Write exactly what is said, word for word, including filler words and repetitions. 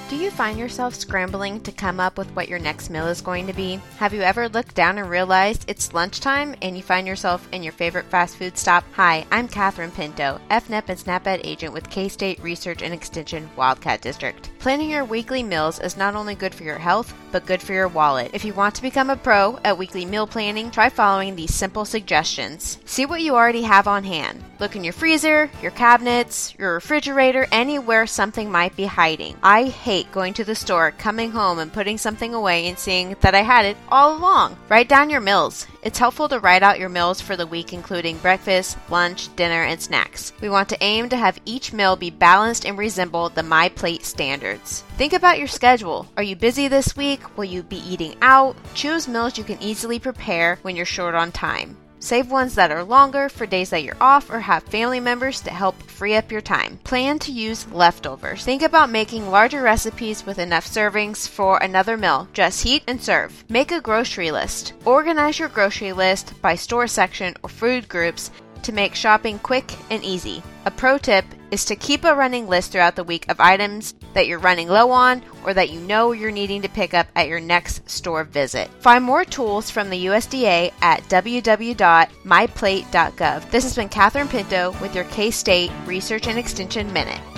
Do you find yourself scrambling to come up with what your next meal is going to be? Have you ever looked down and realized it's lunchtime and you find yourself in your favorite fast food stop? Hi, I'm Catherine Pinto, F N E P and SNAP-Ed agent with K-State Research and Extension Wildcat District. Planning your weekly meals is not only good for your health, but good for your wallet. If you want to become a pro at weekly meal planning, try following these simple suggestions. See what you already have on hand. Look in your freezer, your cabinets, your refrigerator, anywhere something might be hiding. I hate going to the store, coming home and putting something away and seeing that I had it all along. Write down your meals. It's helpful to write out your meals for the week, including breakfast, lunch, dinner, and snacks. We want to aim to have each meal be balanced and resemble the My Plate standards. Think about your schedule. Are you busy this week? Will you be eating out? Choose meals you can easily prepare when you're short on time. Save ones that are longer for days that you're off or have family members to help free up your time. Plan to use leftovers. Think about making larger recipes with enough servings for another meal. Just heat and serve. Make a grocery list. Organize your grocery list by store section or food groups to make shopping quick and easy. A pro tip is to keep a running list throughout the week of items that you're running low on or that you know you're needing to pick up at your next store visit. Find more tools from the U S D A at w w w dot my plate dot gov. This has been Catherine Pinto with your K-State Research and Extension Minute.